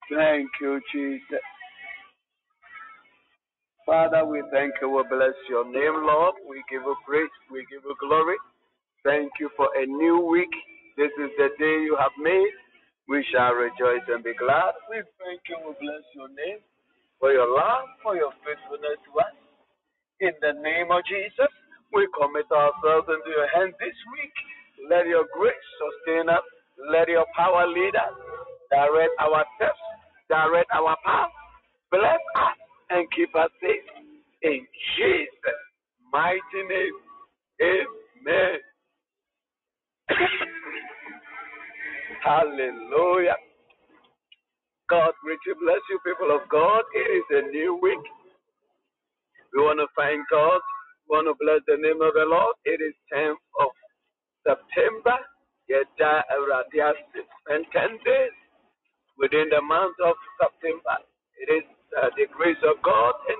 Thank you, Jesus. Father, we thank you. We bless your name, Lord. We give you praise. We give you glory. Thank you for a new week. This is the day you have made. We shall rejoice and be glad. We thank you. We bless your name for your love, for your faithfulness to us. In the name of Jesus, we commit ourselves into your hands this week. Let your grace sustain us. Let your power lead us. Direct our steps. Direct our path. Bless us and keep us safe. In Jesus' mighty name, amen. Hallelujah. God richly bless you, people of God. It is a new week. We want to thank God. We want to bless the name of the Lord. It is 10th of September. Yeda Euradias and 10 days within the month of September. It is the grace of God and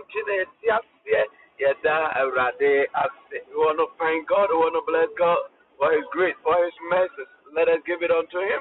Yeda Euradias. We want to thank God. We want to bless God for His grace, for His mercy. Let us give it unto Him.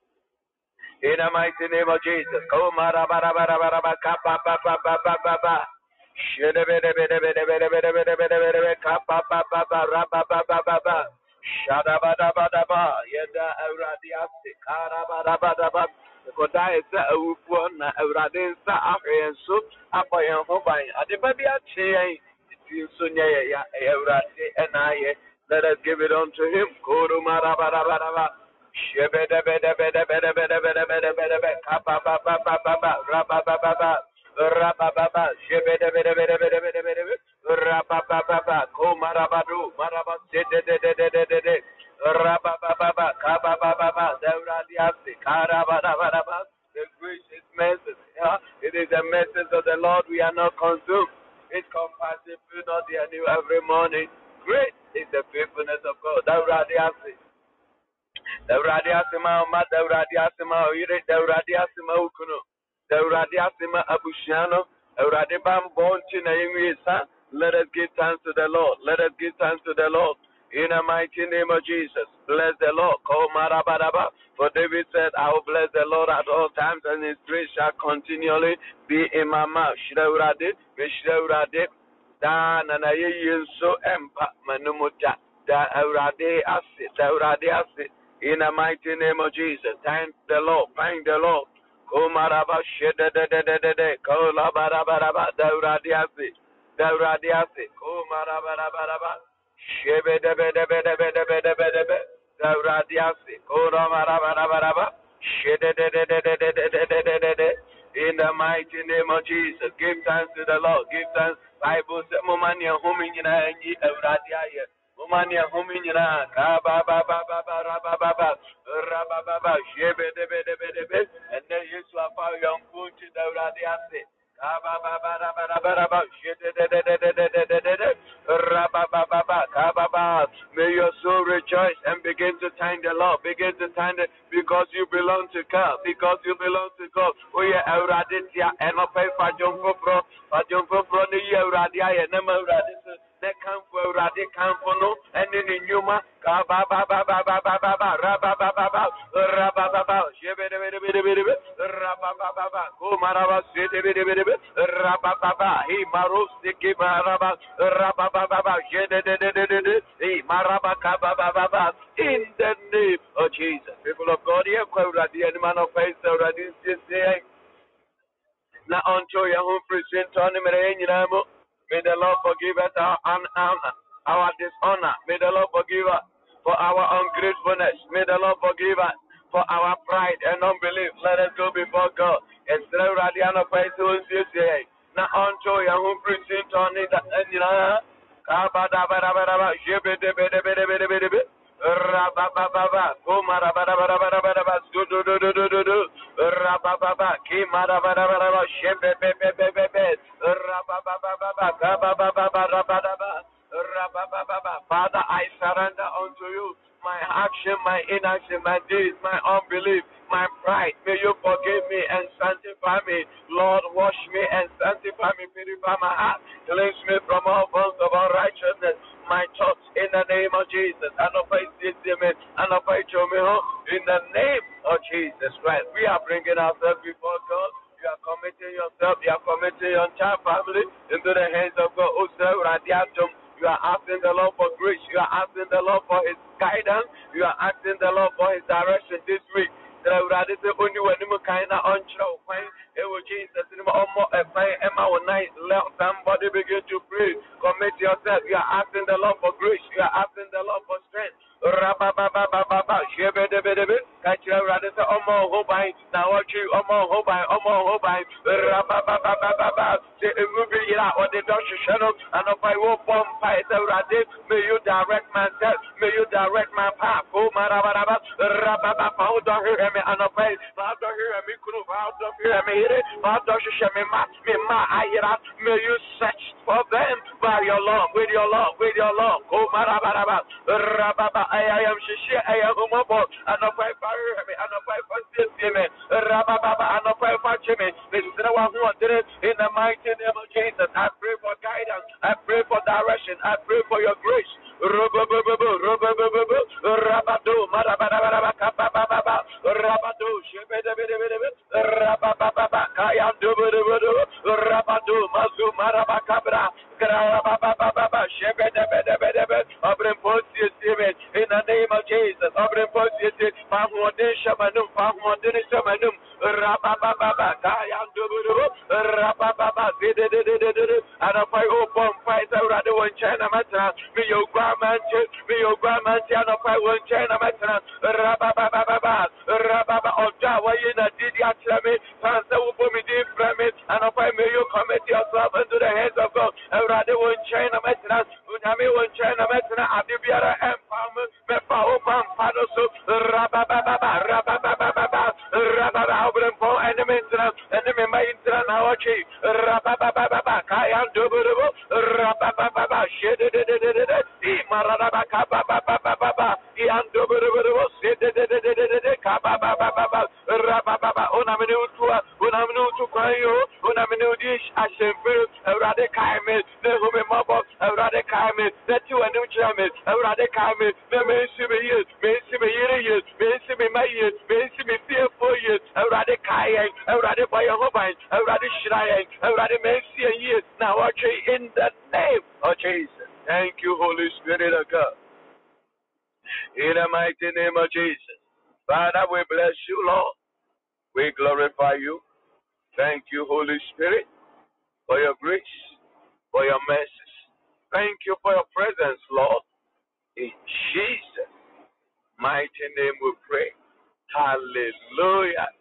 In the mighty name of Jesus. Oh, mara bara bara bara bara kapa pa pa pa pa pa pa. Shede bede bede bede bede bede bede bede bede bede kapa pa pa pa ra pa pa pa pa pa. Shada bada bada ba. Yeda euradiasi kara bada bada ba. Kota esa awufu na eurade nsa ahwenso apoyen ho ban. Ade ba bi ache yen. Ti so nye ya eurade enaye. Let us give it unto him. Koro mara bada bada ba. Shebede bede bede bede bede bede bede bede bede kapa pa pa pa pa pa ra pa pa pa pa ra pa pa pa shebede bede bede bede bede bede ra pa pa pa pa ko marabadu maraba de de de de de de de ra pa pa pa pa kapa pa pa pa devra diasti kara ba da ba da ba. The grace is mercy. It is the message of the Lord. We are not consumed. It's compassion, not the new every morning. Great is the faithfulness of God. Devra diasti. Dauradi asima ma dauradi asima oyire dauradi asima ukuno dauradi asima abushano dauradi bambonchi na yimisa. Let us give thanks to the Lord. Let us give thanks to the Lord. In the mighty name of Jesus. Bless the Lord. Call Marabadaba. For David said, I will bless the Lord at all times, and his praise shall continually be in my mouth. Shiraurade, Mishraurade, da na yinso empa manumuta da aurade ase daurade ase. In the mighty name of Jesus, thank the Lord, thank the Lord. Komaraba shede de de de de de, kolabarabaraba, dauradiasi, dauradiasi, komarabarabaraba, shebe de be de be de be de be de be de be, dauradiasi, koramarabaraba, shede de de de de de de de de de de de. In the mighty name of Jesus, give thanks to the Lord, give thanks. Bible says, "Mumania humina enyi euradiaye." Umania huminyina ka ba ba ba ba ba ra ba ba ba ra ba ba ba shebe de be de be de be and then Yesu afa yonku ti da urade ase ka ba ba ba ra ba ra ba ra ba shede de de de de de de de de de ra ba ba ba ba ka ba ba. May your soul rejoice and begin to thank the Lord, begin to thank it because you belong to God, because you belong to God. Oh yeah, urade tia eno pe fa jonfo pro ni ye urade aye na ma urade ne kamfo urade kamfo no ene ni nyuma ka ba ba ba ba ba ba ba ba ra ba ba ba ba ra ba ba ba shebe de be de be de be ra ba ba ba ba ko maraba se de be de be ra ba ba ba hi maros de ke maraba ra ba ba ba ba je de de de de de hi maraba ka ba ba ba ba in the name of Jesus. People of God, here kwa urade ani man of faith urade say na unto your home present on mere nyina mo. May the Lord forgive us our dishonor. May the Lord forgive us for our ungratefulness. May the Lord forgive us for our pride and unbelief. Let us go before God and say, Radiano Paisu, now unto your home present on it. And you know, Kabada, Jebede, Rabababa, Kumarabarabarabarabaraba, Rabababa, Kimarabarabaraba, Shebebebebebe, Rabababa, Kabababa, Rabababa. Father, I surrender unto you my action, my inaction, my deeds, my unbelief, my pride. May you forgive me and sanctify me. Lord, wash me and sanctify me, purify my heart, cleanse me from all forms of unrighteousness. My thoughts in the name of Jesus. In the name Oh, Jesus Christ. We are bringing ourselves before God. You are committing yourself, you are committing your entire family into the hands of God. Oh, sir, you are asking the Lord for grace. You are asking the Lord for His guidance. You are asking the Lord for His direction this week. Only when you kind of unsure, it will Jesus. Let somebody begin to pray. Commit yourself. You are asking the Lord for grace. You are asking the Lord for strength. Rabababababa, shebedebedebe, kachira radisa omo hobai, na wachi omo hobai, rabababababa, say emubi ira ode doshi shano, and if I will bomb fight rade, may you direct myself, may you direct my path, oh marababa, rababa, how do you hear me, and if I, how do you hear me, kunu, how do you hear me, how do you hear me, ayira, may you search for them by your love, with your love, oh marababa, rababa, I am Shishi, I am Umobo, and of my fire, and of my first me, Rababa, and of my Jimmy, this is the one who did it in the mighty name of Jesus. I pray for guidance, I pray for direction, I pray for your grace. Rabado, Marababa, Rabado, Rababa, Kayam Rabado, Mazu, Marabacabra, Grababa, Shebedebedebedebe, in the name of Jesus, Rabababa, and if I open fight, I rather want China Matra, be your grandman, and if I want China Matra, Rabababa, or Jawa, you know, did you actually answer for me, deep from it, and if I may you commit yourself into the hands of God, I rather want China Matra, Unami want China Matra, Adibiara empowerment, Mefa open Padoso, Rabababa, enemy maintenance, our chief, Rabababa, Kayan Dubu, Rabababa, Maradaba, Kabababa, Ian Dubu, Kabababa, Rabababa, Unaminu to Kayo, Unaminu dish, Ashenfield, Radekaime, the Humimabo, Radekaime, that you are new German, Radekaime, the Macy years, Macy my years, Macy 4 years, Radekaye, Radebay, Radishraye, Rademacy years, now watching in the name of Jesus. Thank you, Holy Spirit of God. In the mighty name of Jesus. Father, we bless you, Lord. We glorify you. Thank you, Holy Spirit, for your grace, for your mercy. Thank you for your presence, Lord. In Jesus' mighty name we pray. Hallelujah.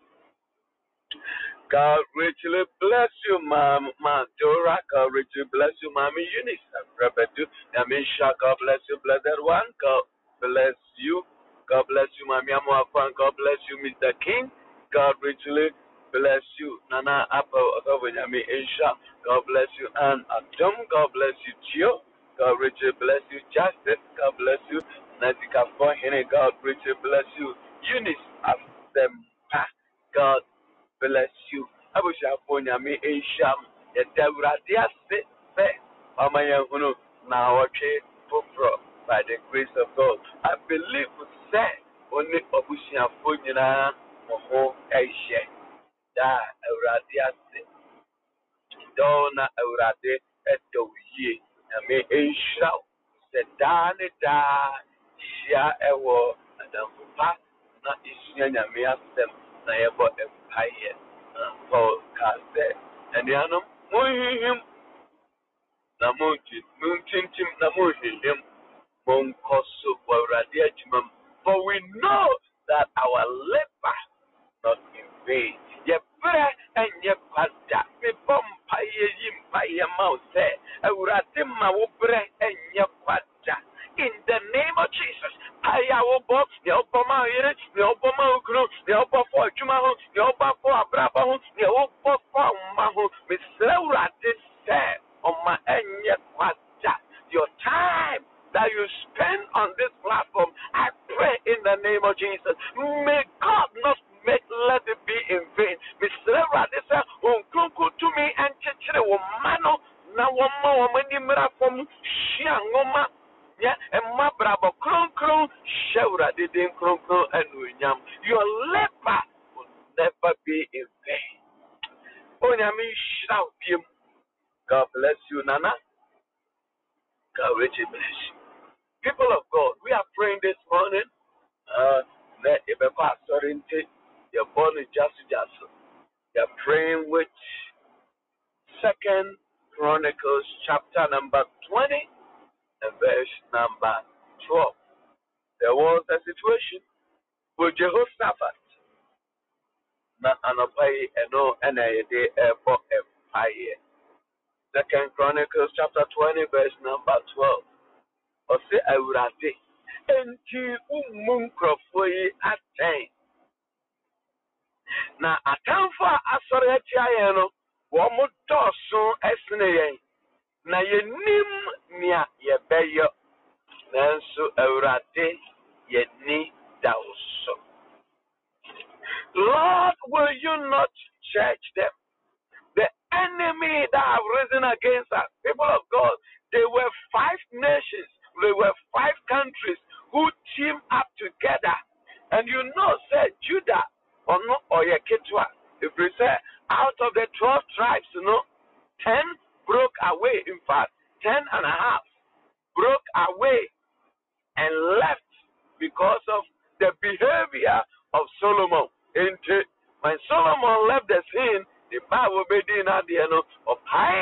God richly bless you, Mama Dora. God richly bless you, Mommy Eunice. Yamisha, God bless you, blessed one. God bless you. God bless you, Mommy Amuafan. God bless you, Mr. King. God richly bless you, Nana Apple. God bless you, Ann Adum. God bless you, Gio. God richly bless you, Justice. God bless you, Nazika Fohine. God richly bless you, Eunice Asempa. God bless you. I wish I phone me a sham. The Devradia sit there. Amayahuno now by the grace of God. I believe we say only Obushia Funina Moho Asia. Da Euradia sit. Dona Eurade at the ye. I may a shout. The Dani da Shia Ewo and the Papa not Ishia Mia Sem Nayabo Empire. Paul Caste and the Anum Mohim Namunti Muntintim Namuhim Monkosu Waradiachimum. For we know that our labor not in vain. Ye pray and ye pasta, me bompa ye yimpa ye mouse, Uratima will pray and ye pasta. In the name of Jesus, I will box the Obama, the Obama crew, the Oba for Jumaho, the Oba for Abrabaho, the Oba for Maho, Miss Laura did say on my end pasta. Your time that you spend on this platform, I pray in the name of Jesus, may God not let it be in vain. Miss Laura, this is to me and Chichre Mano, now one more many miracles, Shiangoma. Yeah, and my bravo, Kron, Shevra, didn't Kron, and William. Your labor God bless you, Nana. God richly bless you. People of God, we are praying this morning. Let your born just. We are praying with Second Chronicles chapter number 20 and verse number 12. There was a situation with Jehoshaphat. Na anopai eno enayede ebo empaye. Second Chronicles chapter 20 verse number 12. Ose awurade enti umunkrofo yi aten. Na atamfo a asọrọ atia yẹn no wɔn mo dɔɔso ɛsene yɛn. Na yɛnim nea yɛbɛyɛ. Nanso awurade yɛni da wo so. Lord, will you not judge them? The enemy that have risen against us, people of God, they were 5 nations, they were 5 countries who teamed up together. And you know, said Judah, or no, or Yeketwa, if we say out of the 12 tribes, 10 broke away. In fact, 10 and a half broke away and left because of the behavior of Solomon. And when Solomon left the scene, the Bible made in at the end of high.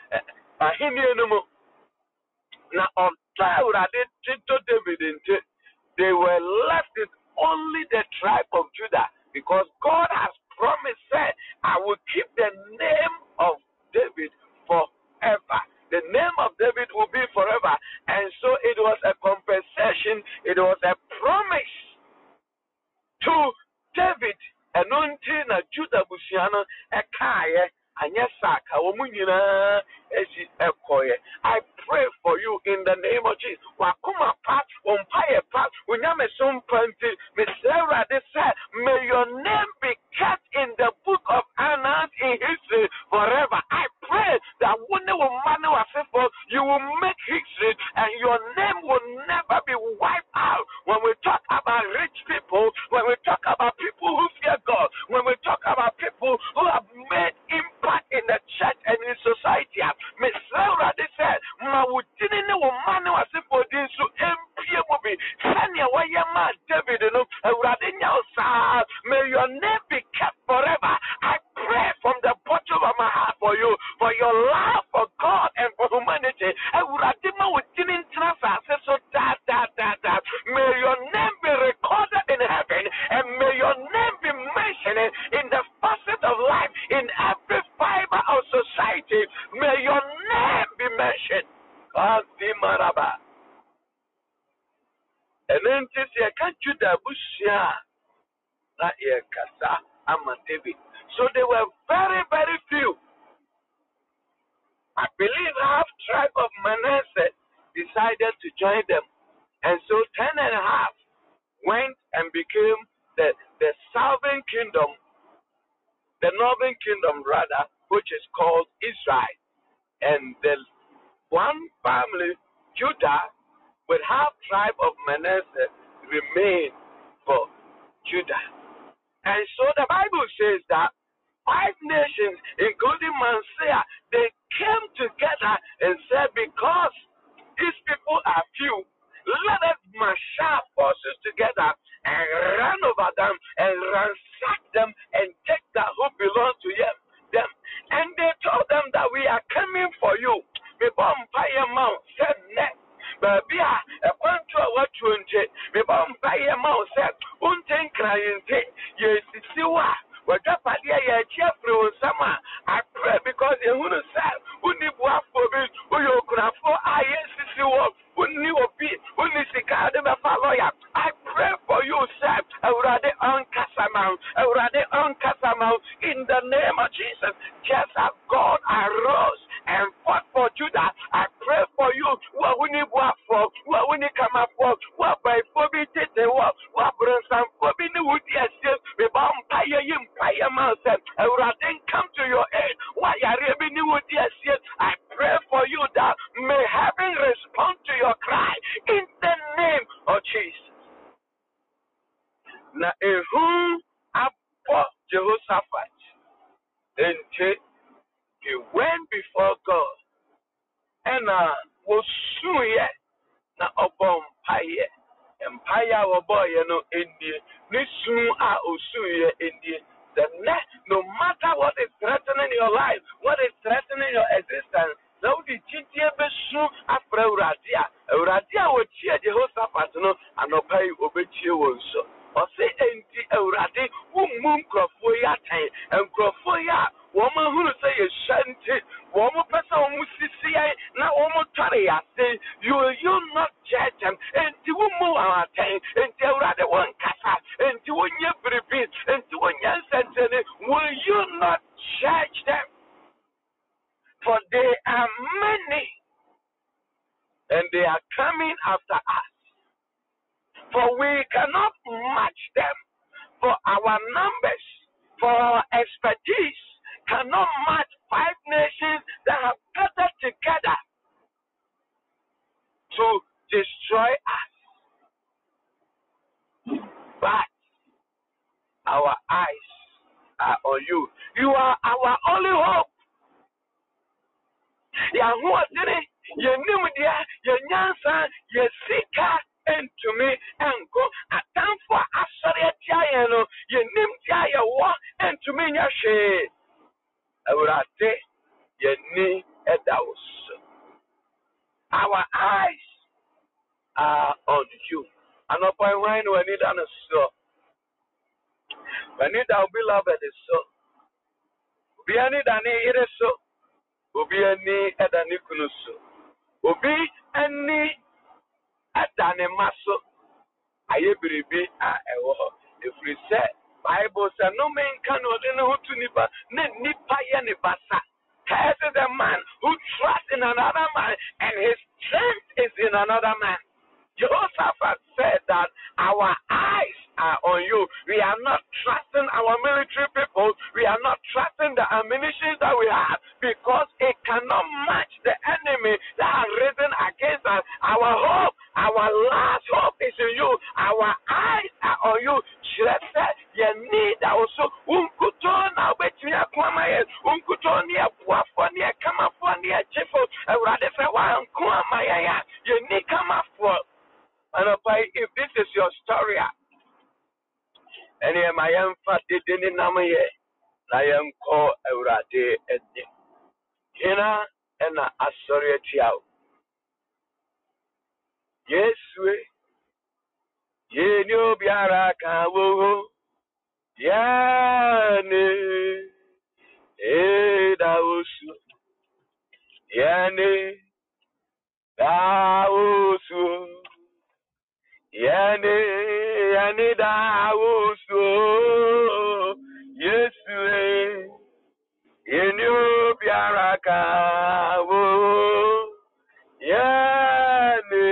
Now, on David, they were left with only the tribe of Judah because God has promised, said, I will keep the name of David forever. The name of David will be forever. And so it was a compensation, it was a promise to David. And until na Judah Busiana Ekaye Anyasaka Omunina Esi Ekoye. I pray for you in the name of Jesus. Wakuma pat, umpire pat, unyame sumpanti, Misera de said, may your name be kept in the book of annals in history forever. I pray that when you will make history and your name will never be wiped out. When we talk about rich people, when we talk about people who fear God, when we talk about people who have made impact in the church and in society, Miss Laura, they said, may your name be kept forever. I pray from the bottom of my heart for you, for your love for God and for humanity. May your name be recorded in heaven, and may your name be mentioned in the facet of life, in every fiber of society. May your name be mentioned. And then this year, can't you that year, Kasa, David. So they were very, very few. I believe half tribe of Manasseh decided to join them. And so 10 and a half went and became the southern kingdom, the northern kingdom rather, which is called Israel. And the one family, Judah, with half tribe of Manasseh, remained for Judah. And so the Bible says that 5 nations, including Manasseh, they came together and said, because these people are few, let us marshal forces together and run over them and ransack them and take that who belongs to them. And they told them that we are coming for you. Before Empire Mount said next. But be a control what you want. Before Empire Mount said, Unten crying, yes, it's you are. I pray because you want to say, who need what for me, who you could have for INCC work, who knew a bit, who needs to card them a lawyer. I pray for you, sir. I would rather uncassamount in the name of Jesus. Just as God arose and fought for Judah, I pray for you. What we need work for, what we need come up for, what by Bobby did the work, what brings some Bobby knew what yes, we bomb fire mountain. I would then come to your aid. Why are you new with yes? I pray for you that may heaven respond to your cry in the name of Jesus. Now, who Jehoshaphat and went before God and was soon yet na obom paye empire oboy no endie ni soon osun ye endie. The next, no matter what is threatening your life, what is threatening your existence, now the GTA be soon after Uradia. Uradia will cheer Jehoshaphat no and obey obey also. Or say enti Uradi who moon crofoya time and crofoya woman who say a shanty, woman person who see now woman carry say you not judge them and you move our time and they rather one casa and you won't repeat and you won't will you not judge them? For they are many and they are coming after us. For we cannot match them. For our numbers, for our expertise, cannot match 5 nations that have gathered together to destroy us. But our eyes are on you. You are our only hope. Yahuwah did ye knew dia, ye nyansa, ye sika, and to me, and go a time for Asaria Tiano, ye nim dia wa, and to me, yashe. Urate, ye ni edaus. Our eyes are on you. And upon when we need an so. We need our beloved is so. Be any than it is so. Obi any edani kunuso. Obi any edani maso. Aye biribi a ewo. If we say Bible says no man can ordain who to nipa ne nipa ye ne basa. Curse is a man who trusts in another man and his strength is in another man. Jehoshaphat said that our eyes are on you. We are not trusting our military people. We are not trusting the ammunition that we have because it cannot match the enemy that has risen against us. Our hope, our last hope is in you. Our eyes are on you. Jesus said, you need also unkutona wetia kwamaye unkutonia buafonia kama fonia chefo radefre wa nkwamaya you need kama for. And if this is your story, and I am fat didn't namaye, I am called Eurade and Hina and a sorry child. Yes, we ye no biaraka wo yane dausu yane dausu yani dausu yesu yenyo biaraka wo yani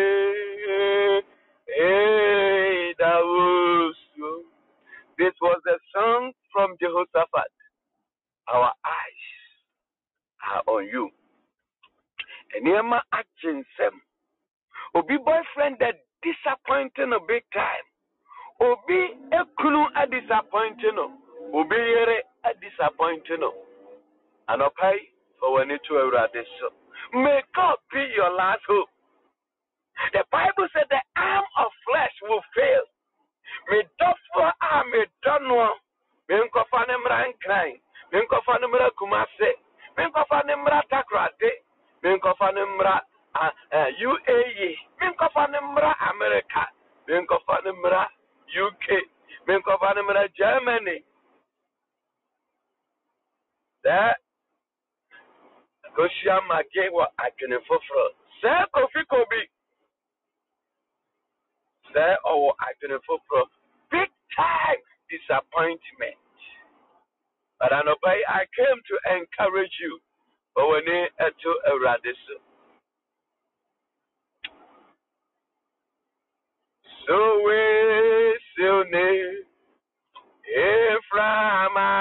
dausu. This was a song from Jehoshaphat. Our eyes are on you. And Yema action sem. Obi boyfriend that disappointing a big time. Obi ekunu a disappointing. Obi yere a disappointing. And okay, for when it to this. May God be your last hope. The Bible said the arm of flesh will fail. Me dofo a me donwo. Me nkofa ne mra nkran. Me nkofa ne mra kumase. Me nkofa ne mra takrade. Me nkofa ne mra UAE. Me nkofa ne mra America. Me nkofa ne mra UK. Me nkofa ne mra Germany. That Goshia Mage wa adwene foforo. Say Kofi Kobi. Say our adwene foforo. Big time disappointment. But I came to encourage you. But when it to a radiso. So we still need Eframa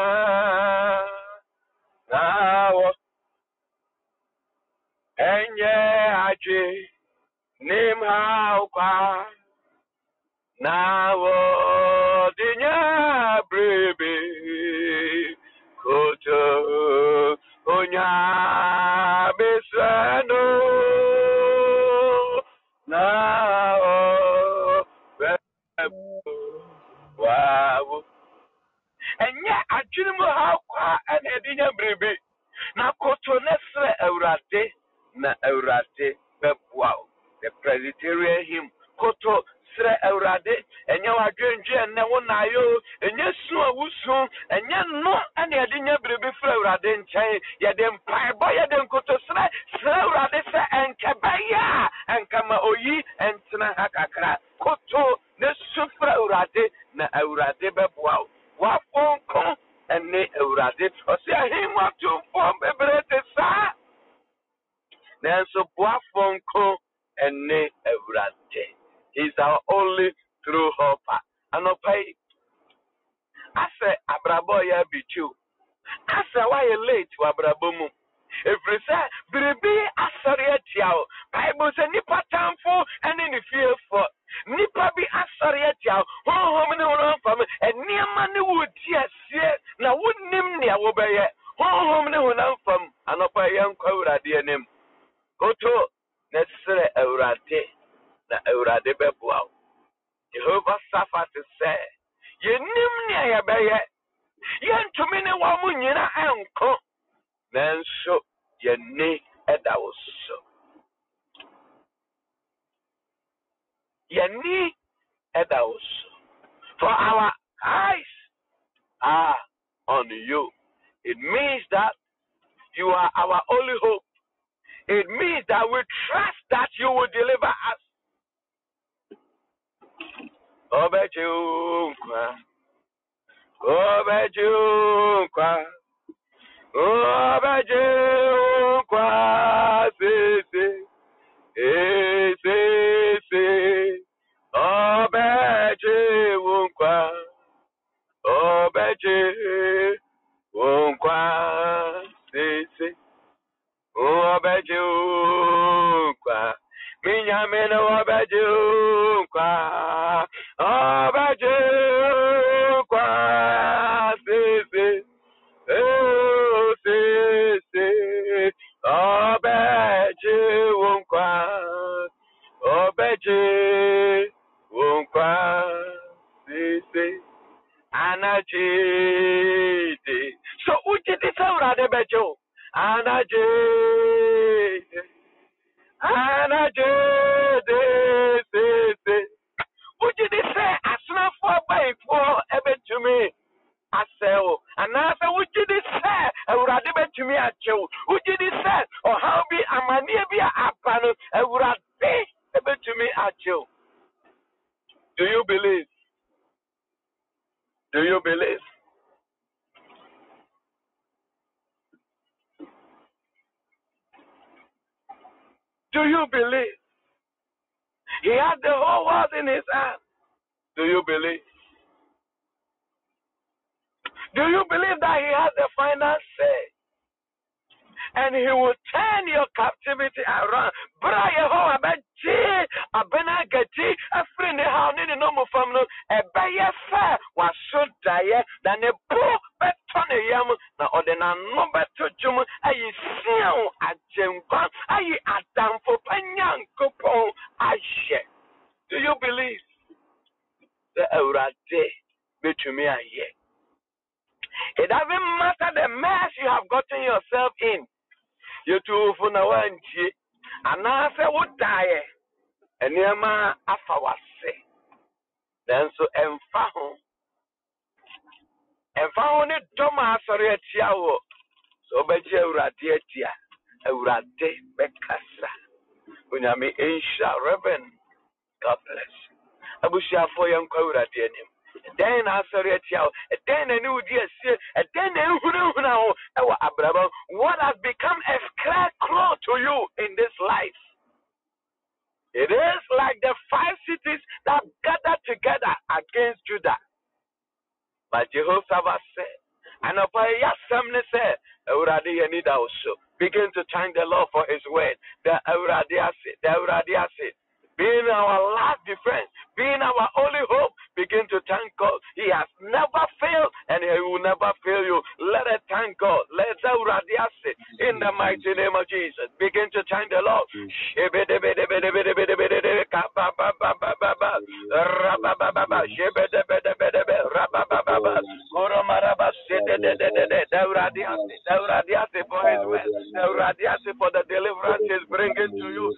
now and yeah, name how now dinya baby koto onya nya besano na o wow enya adwene mu ha kwa na edinya brebe na koto nesre awurade na awurade beboa the Presbyterian hymn koto sre awurade enya wadwenje ne wo na yo enya su awusu enya no na edinya brebe fra awurade nkyɛn ye de mpai bo ye de koto sre awurade se enkebaya enkama oyi entena ha kakra koto ne su fra awurade na awurade beboa wa fonko ene awurade osi ahimwa to form bebrete sa nanso boa fonko ene awurade. He's our only true hope. Anopai ase abrabo ya bichu ase why late to abrabomu every say biribi asori atiao Bible say nipa tamfo ene ni fearful nipa bi asori atiao honhom ne honhom fam eniama ne wodi asie na wonnim ne awobeye honhom ne honhom fam anopai yankwa awurade enem koto nesre awurade na awurade beboa Jehovah Saphat say yenim ne ayabeye yentumi ne wa mu nyina enko nanso yenne edawoso yenni edawoso for our eyes are on you. It means that you are our only hope. It means that we trust that you will deliver us. Obejunkwa, Obejunkwa, Obejunkwa, Sisi, Sisi, Obejunkwa, Obejunkwa, Sisi, Obejunkwa, Minyamino Obejunkwa, Obejunkwa, Sisi, Sisi, Obejunkwa, Obejunkwa, Sisi, Anajide. So ujidi saurade bejo. Anajide. Anajide. Ujidi say asna for by for ebetumi aseo. Anasa ujidi say ewurade betumi achew. Ujidi say o how be amanie bia apano ewurade ebetumi achew. Do you believe? Do you believe? Do you believe? He has the whole world in his hand. Do you believe? Do you believe that he has the final say? And he will turn your captivity around. Bra Yehovah beji abena gati afrene ha ne no mo fam no e beye fa wa so daye na ne bo beto ne yam na ode na no beto dwum ayi sian agenkwa ayi adamfo panyankopon ahye. Do you believe that Eurade betumi aye? It doesn't matter the mess you have gotten yourself in. You too for now and I say what die and Yama Afawase. Then so and found it Thomas or Tiao. So Beja Radiatia, Eurade Becassa. When I mean Asia Reverend, God bless. Abusha for young Coradianim. Then I saw it out. Then I knew dear, and then now what has become a scarecrow to you in this life. It is like the 5 cities that gathered together against Judah. But Jehovah said, and upon Yasamne said, begin to thank the Lord for his word. The Euradiasid. Being our last defense, being our only hope, begin to thank God. He has never failed and he will never fail you. Let us thank God. Let us in for his word, for the deliverance he's bringing to you,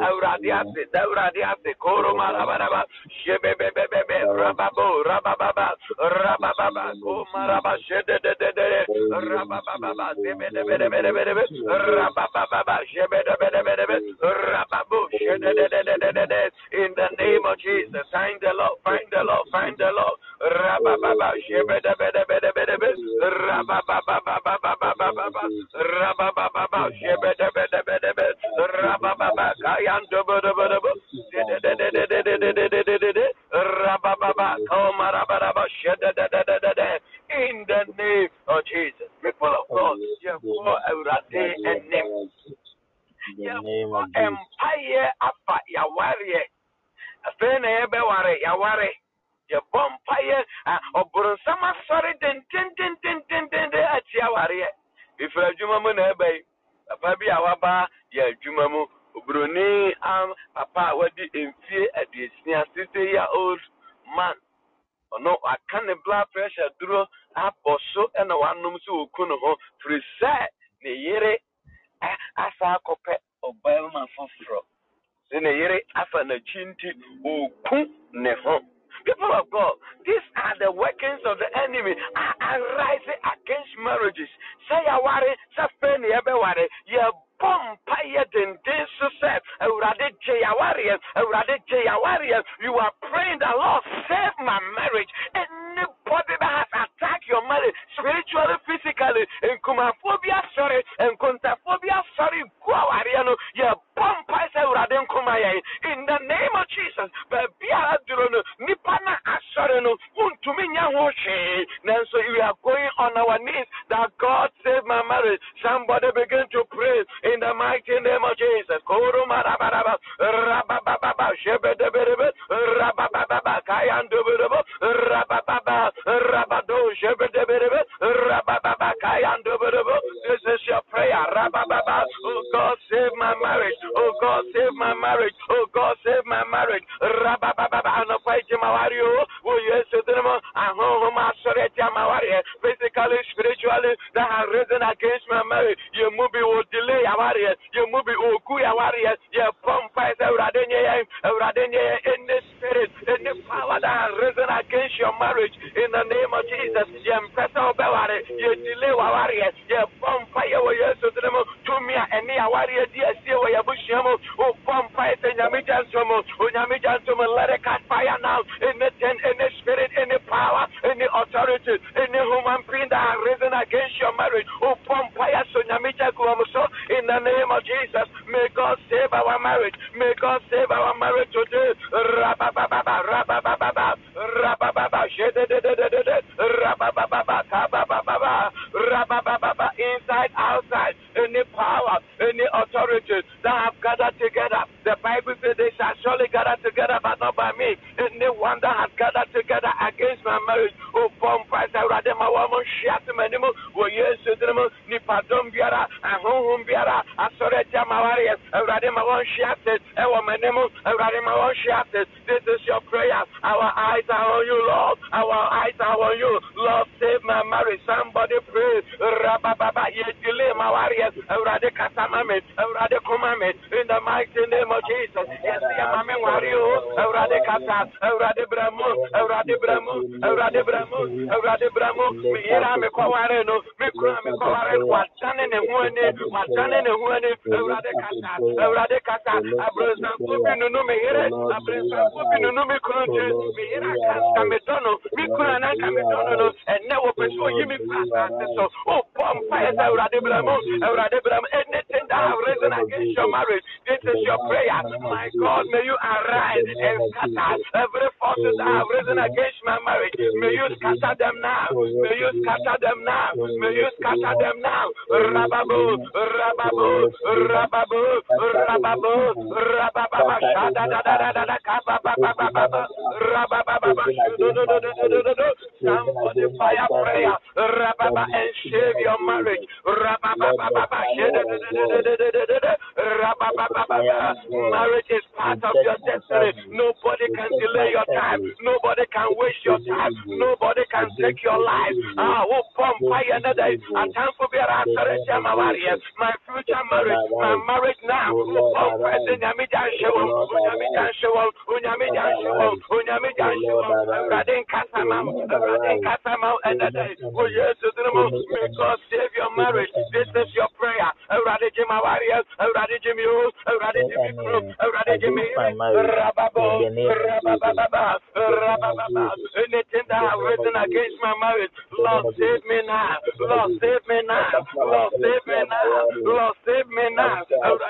Koro Marabaraba, Shebebebebe, Rababo, Rabababa, Rabababa, Komaraba, Shedede, Rabababa, Zebedebedebedebe, Rabababa, Shebedebedebedebe, Rababu, Shedede, in the name of Jesus, find the Lord, find the Lord, find the Lord, Rabababa, Shebedebedebedebe, Rabababa, Rabababa, Shebedebedebedebe, Rabababa, Kayan, in the name of Jesus. People of God, for and name. Empire afa yaware. Afena yebeware yaware. Your vampire or some sorry den at yaware. If a jumamu nebe, a baby awaba, ya jumamu. Bruni papa wadi emfie at the 60-year-old man. No, I can't blood pressure duro up or so and one num so kuno preset the yere asa kope or bioman fostro. Then a yere afa na chinti o kun ne home. People of God, these are the workings of the enemy arising against marriages. Say aware, say feni ebeware, ye bomb paye den so said, you are praying the Lord save my marriage. Anybody that has attacked your marriage spiritually, physically, and kumaphobia sorry, and contaphobia sorry, ye bomb paye in the name of Jesus. But Nipana Asareno, Untuminya Hoshe. Now, so we are going on our knees that God save my marriage. Somebody begin to pray in the mighty name of Jesus. Koro Marabaraba, Rabababa, Shebedebedebe, Rabababa, Kayandubedebe, Rabababa, Rabado, Shebedebedebe, Rabababa, Kayandubedebe. This is your prayer. Rabababa, oh God, save my marriage. Oh God, save my marriage. Oh God, save my marriage. Rabababa, physically, spiritually, that have risen against my marriage. Your movie will delay our warriors. Your movie will go our warriors. Your pump fights in the spirit, in the power that has risen against your marriage. In the name of Jesus, your impressor Beware, your delay our warriors. Your pump fire will yes to them to me and near warrior, dear, see where your bush, oh, pump fights in Yamijan Somo, let it catch fire now. In the spirit, in the power, in the authority, in the human being that are risen against your marriage. Oh, Pompaya Sunyamita Kuamuso, in the name of Jesus, may God save our marriage. May God save our marriage today. Rabababa, Rabababa, Rabababa, Rabababa, Rabababa, Rabababa, inside, outside, any power, any authority that have gathered together. The Bible says they shall surely gather together, but not by me. Anyone that has gathered together against my marriage, oh, Pompaya, Radema, woman, Shiatimanimo, who yes, Nipadom Biara, and Hum Biara, Asoretia Mawaria, Radema, one Shiated, Ewamanemo, Radema, one Shiated. This is your prayer. Our eyes are on you, Lord. Our eyes are on you. Lord, save my marriage. Somebody pray. Rabababa, Yedile Mawaria, Radekatamamet, Radekumamet, in the mighty name of Jesus. Yes, Yamame Wario, Radekata, Radebramo, Radebramo, Radebramo, Radebramo, Mira Mekowareno, Mikra Mekowareno, Watane Huane, Watane Huane, Radekata, Abruzan Kupinu Numere, Abruzan Kupinu Numikronje, Mira Kametono, Mikrana Kametono, and never pursue Yimi Pasa. So, oh, Pompaya, Radebramo, Radebramo, anything that have risen against your marriage, this is your prayer. My God, may you arise and scatter every force forces that have risen against my marriage, may you scatter them now. May you scatter them now. May you scatter them now. Rababu, Rababu, Rababu, Rababu, Rababa, Shada, da, da, da, da, da, Kababa, Rababa, somebody fire prayer, Rababa, and save your marriage. Marriage is part of your destiny. Nobody can delay your time. Nobody can waste your time. Nobody can take your life. My future marriage, my marriage now. God save your marriage. This is your prayer. Anything that has risen against my marriage, Lord save me now. Lord save me now. Lord save me now. Lord save me now.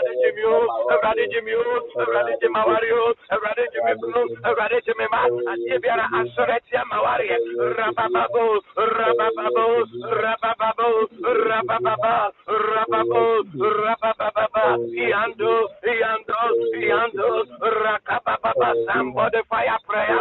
Somebody fire prayer.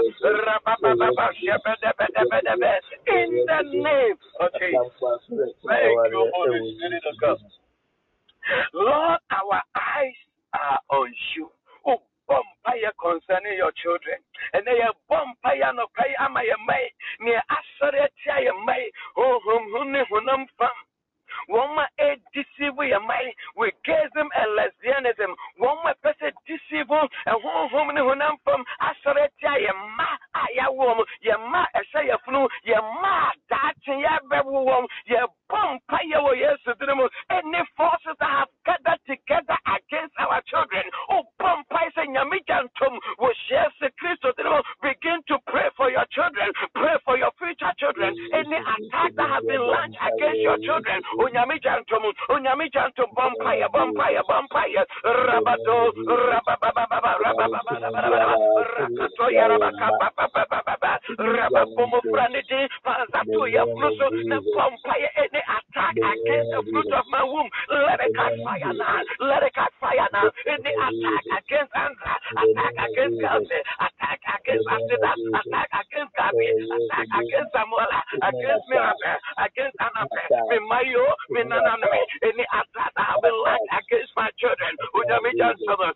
In the name of Jesus. Thank you, Holy Spirit of God. Lord, our eyes are on you. Oh, bumpire concerning your children. And they are bumpire no pay am I may near Assaretia may. Oh, whom fam. One a deceive with gayism and lesbianism. One person deceive and whom from Assaretia ma ayawom, ye ma a say a flu, ye ma that ya bewu, ye bumpire yes to them. Any forces that have gathered together against our children. Oh, bumpire and Yamijantum will share secrets to them. Begin to pray for your children, pray for your future children. Any attack that has been launched against your children. Unyamijantum, bumpire, Rabado, Rababomo Franity, Panzatuya, Fluso, the bumpire, any attack against the fruit of my womb. Let it catch fire now. Let it catch fire now. Any attack against Andra, attack against Kelsey, attack against Asidas, attack against Gabi, attack against Samuela, against Mirabel, against Annabelle, Mimayo, Minaname, any attack that have been launched against my children. Unyami Jantumas,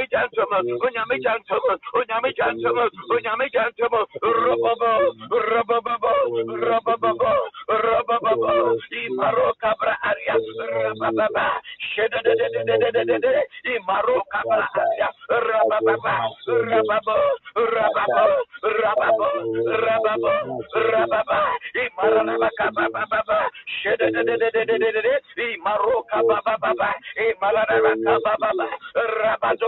Imaro Cabra Arias, Rababa, Imaro Cabra Arias, Rababa, Imarana Cababa, Imaro Cababa, Imarana Cababa, Rabado,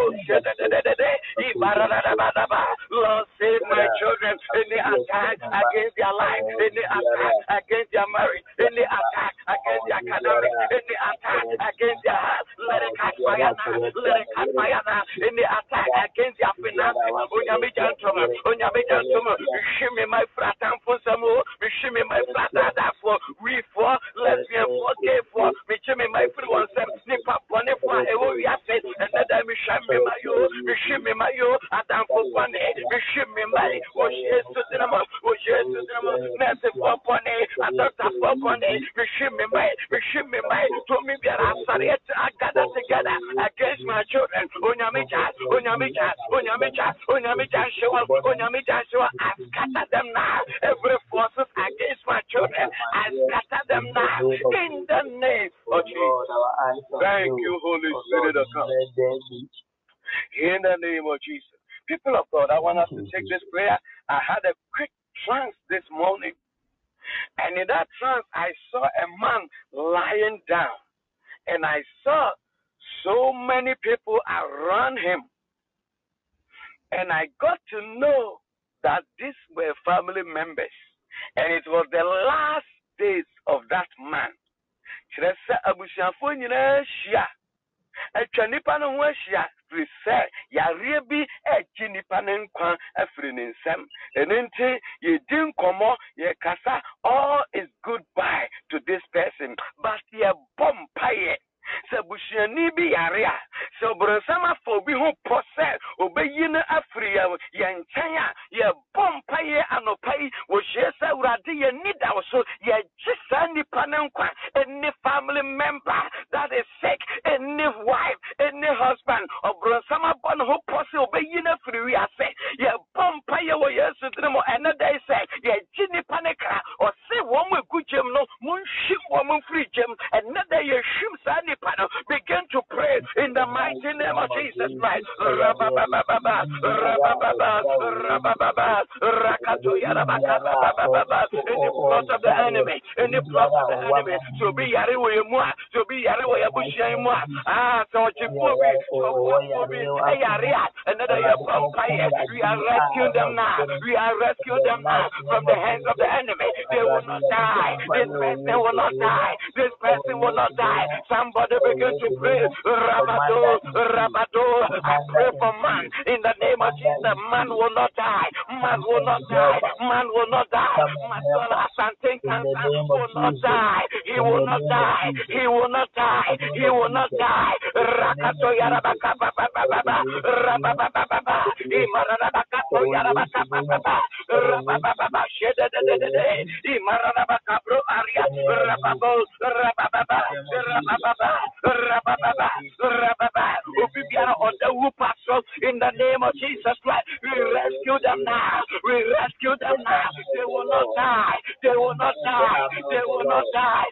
Imarana. Lord, save my children. Any attack against their life, any attack against their marriage, any attack against their academics, any attack against their health, let it catch fire now. Let it catch fire now. Any attack against their finances, shimmy my frat and for some more, shimmy my frat for we for lesbian for gay for me, shimmy my free one self, snip up one for a we have said, and then we shimmy my yo, and then for one day, we shimmy my what she is to cinema, nothing for one day, and Dr. for one day, we shimmy my, to me, we are sorry, I gather together against my children. Unyamija, show, I scatter them now. Every forces against my children, I scatter them now. In the name of Jesus. Thank you, Holy Spirit of God. In the name of Jesus. People of God, I want us to take this prayer. I had a quick trance this morning. And in that trance, I saw a man lying down. And I saw so many people around him. And I got to know that these were family members. And it was the last days of that man. nipa ne nkwa afiri ne nsam. Enente ye din komo ye kasa all is goodbye to this person, but ye bompaye. Se bushani bi yare a se obronsama fo bi ho process obeyi na afiri ye nkyɛn a ye bompaye anopai wo hyesa urade ye nida so ye gisa nipa ne nkwa. Any family member that is sick, any wife, any husband obronsama bon ho process obeyi na afiri wi ase ye bompaye wo yesu dremo another say ye gi nipa ne kra o se wo mo egugem no munhwim wo mo free gem another ye hwim sa begin to pray in the mighty name of Jesus Christ. Rabababa, any plot of the enemy, any plot of the enemy, to be yare wo yemu, to be yare wo yabushia yemu. So chipobi, another vampire. We are rescuing them now. We are rescuing them now from the hands of the enemy. They will not die. This person will not die. This person will not die. Somebody begin to pray. Rabado. I pray for man in the name of Jesus. Man will not die. Man will not die. Man will not die. Masola Santin will not die. He will not die. He will not die. He will not die. Rakato Yarabaka Baba. Rabababa. Imarabakato Yarabaka Baba. Rabababa. Sheda. Imarabaka Bro Aria. Rababo. Rabababa. In the name of Jesus Christ, we rescue them now. We rescue them now. They will not die. They will not die. They will not die.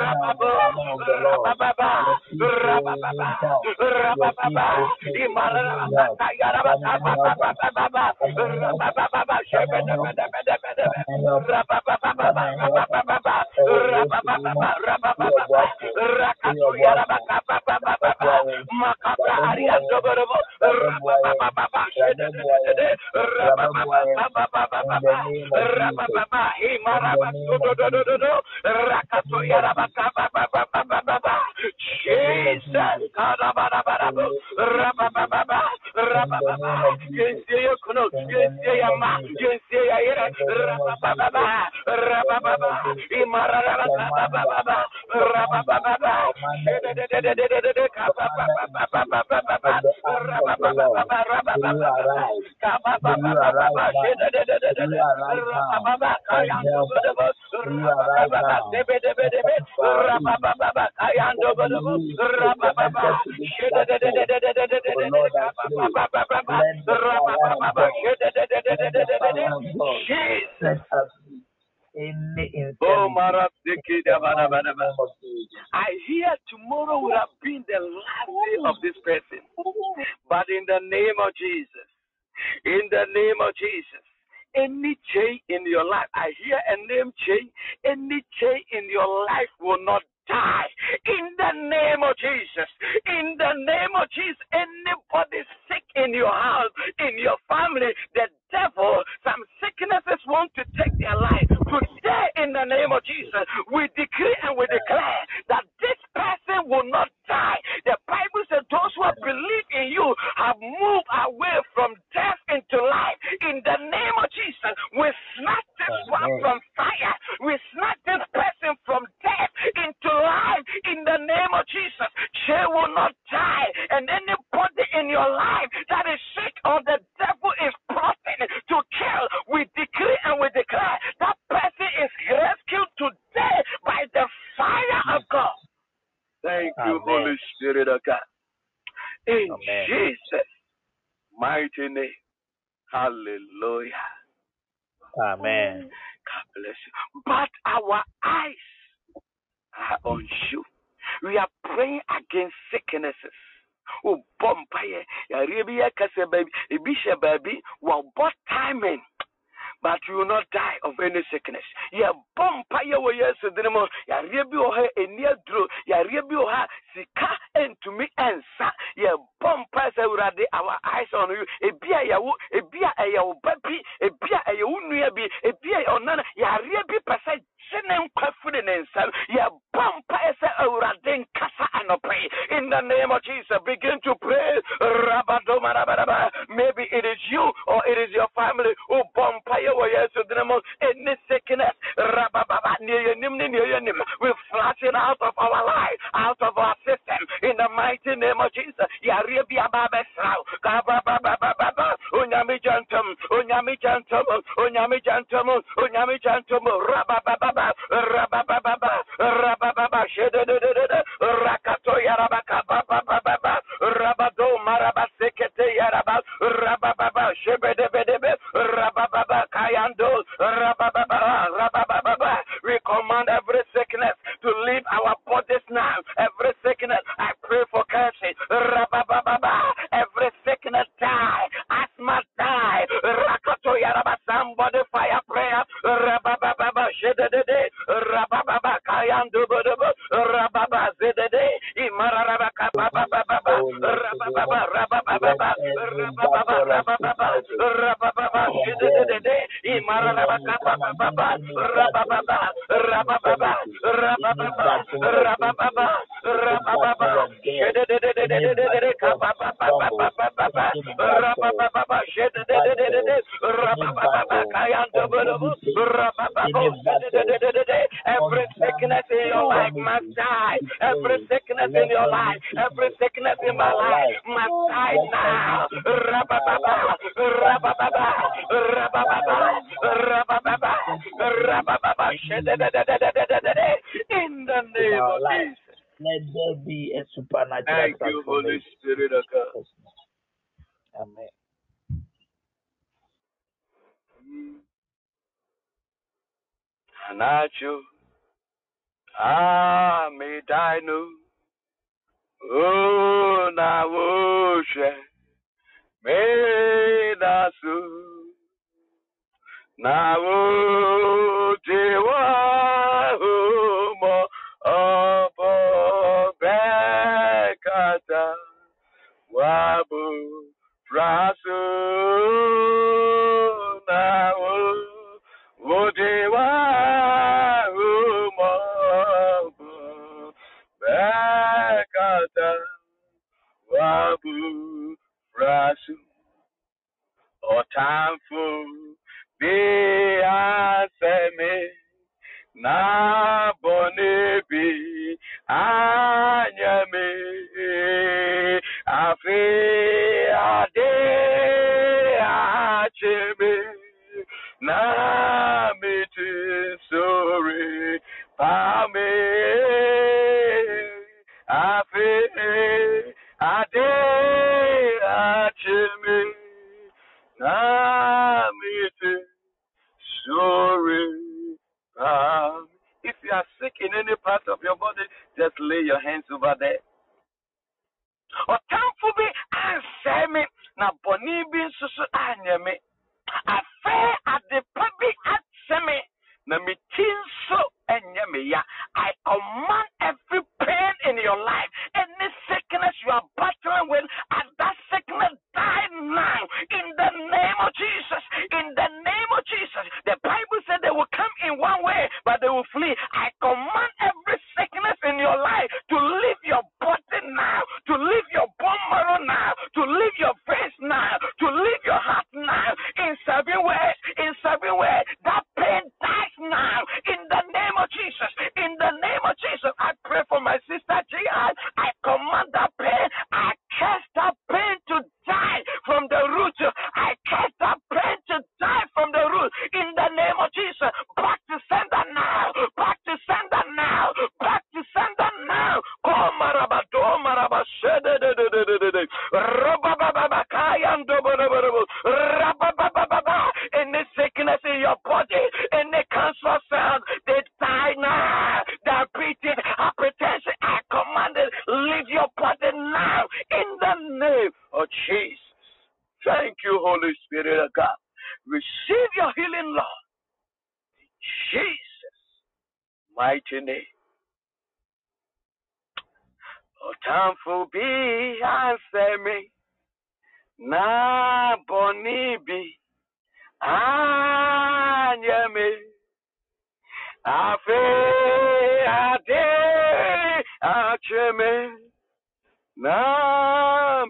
I hear tomorrow would have been the last day of this person. But in the name of Jesus, any chain in your life, I hear a name chain, any chain in your life will not die. In the name of Jesus, anybody sick in your house, in your family, the devil, some sicknesses want to take their life. Today, in the name of Jesus, we decree and we declare that this person will not die. The Bible says those who have believed in you have moved away from death into life. In the name of Jesus, we snatch this one from fire. We snatch this person from death into life. In the name of Jesus, she will not die. And anybody in your life that is sick or the devil is plotting to kill, we decree and we declare that person is rescued today by the fire of God. Thank you, Holy Spirit of God. In Jesus' mighty name. Hallelujah. Amen. God bless you. But our eyes are on you. We are praying against sicknesses. Oh, Bompire, Arabia Casababy, Ibisha baby, well, what timing? But you will not die of any sickness. Ya Bompire, where yes, the demo, ya rebio her a near drew, ya rebio her, sika, and to me answer. Ya Bompire, our eyes on you, a beer, a beer, a baby, a beer, a unuabi, a beer or none, ya rebi percent. In the name of Jesus, begin to pray. Maybe it is you We flush it out of our life, out of our system, in the mighty name of Jesus. Yaribia Baba Srao, Kababa, Unyami Jantum, Unyami Jantum, Unyami Jantum, Unyami Jantum, Rababa, Rababa, Rababa, Shedda, Rakato Yarabaka, Baba, Rabado, Marabasekete Yaraba, Rababa, Shebedebedebe, Rababa, Kayando, Rababa. We command every sickness to leave our bodies now. Every sickness, I pray for cancer. Rababa, every sickness die. Asthma die. Rakato Yaraba, somebody fire prayer. Rababa, Shedede, Rababa, Kayando, Rababa, Zedede, Imarababa, every sickness in your life must die. Every sickness in your life, every sickness in my life must die now. In the name of Jesus. Let there be a supernatural Thank you, Holy Spirit of God. Amen. Anacho, me dino, na woshe, me dasu, na wo dewa humo, obo bekata, wabu prasu, na wo dewa humo, bekata, wabu prasu. O time for be answer me na bonebi anyame afi ade acheme na miti sorry pame afi ade acheme if you are sick in any part of your body, just lay your hands over there. Or time for me, answer me. Na boni bin susu anyame. Affair at the public answer me. Na mi tinso anyame ya. I command every pain in your life, any sickness you are battling with, and that sickness die now in the name of Jesus. In the name of Jesus. The Bible said they will come in one way, but they will flee. I command every sickness in your life to leave your body now, to leave your bone marrow now, to leave your face now, to leave your heart now. In 7 ways, that pain dies now. In the name of Jesus. In the name of Jesus, I pray for my sister Jihad. I command that pain. I cast that pain to die from the root. I cast that pain to die from the root. In the name of Jesus, back to sender now. Back to sender now. Back to sender now. Any sickness in your body, any cancer cells, they die now. Diabetes, hypertension, I command it, leave your body now. In the name of Jesus. Thank you, Holy Spirit of God. Receive your healing, Lord. Jesus' mighty name. O time for be answer me. Na bonibi anyame afe ade acheme na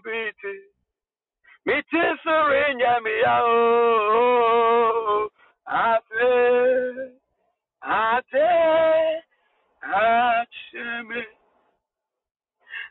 biti surenya mi afe ade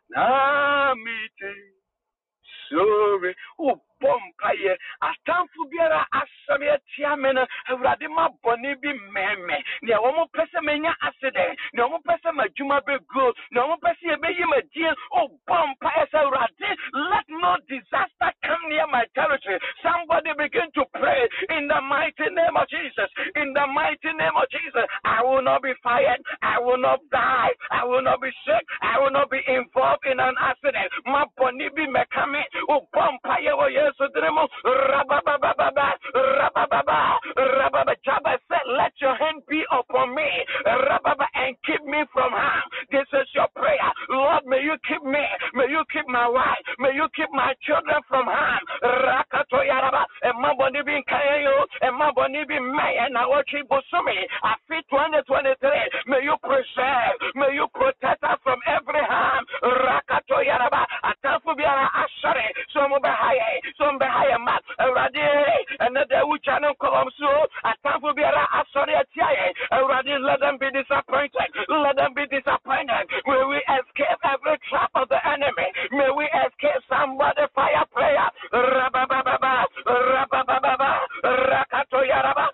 Namiti. Sorry, oh bompaye. Atamfu biara asame tiamena. Awurade ma boni bi meme. Ne omo pese menya accident. Ne omo pese majuma be go. Ne omo pese ebe yima die. Oh bompaye sa awurade. Let no disaster come near my territory. Somebody begin to pray in the mighty name of Jesus. In the mighty name of Jesus. I will not be fired. I will not die. I will not be sick. I will not be involved in an accident. Ma boni bi mekame. Oh, Pompaya, oh, yes, Rabababa, Jabba said, let your hand be upon me, Rababa, and keep me from harm. This is your prayer. Lord, may you keep me, may you keep my wife, may you keep my children from harm. Rakatoyaraba, and my body being Kayo, and my body being May, and I watch it Busumi. I feel 2023. May you preserve, may you protect us from every harm. Rakatoyaraba, Atafubiara Ashare. Some behind mat, a radi, another which I know come so. A time for be a sorry at a radi, let them be disappointed, let them be disappointed. May we escape every trap of the enemy, may we escape somebody fire prayer. Rabababa, Rakatoyaraba,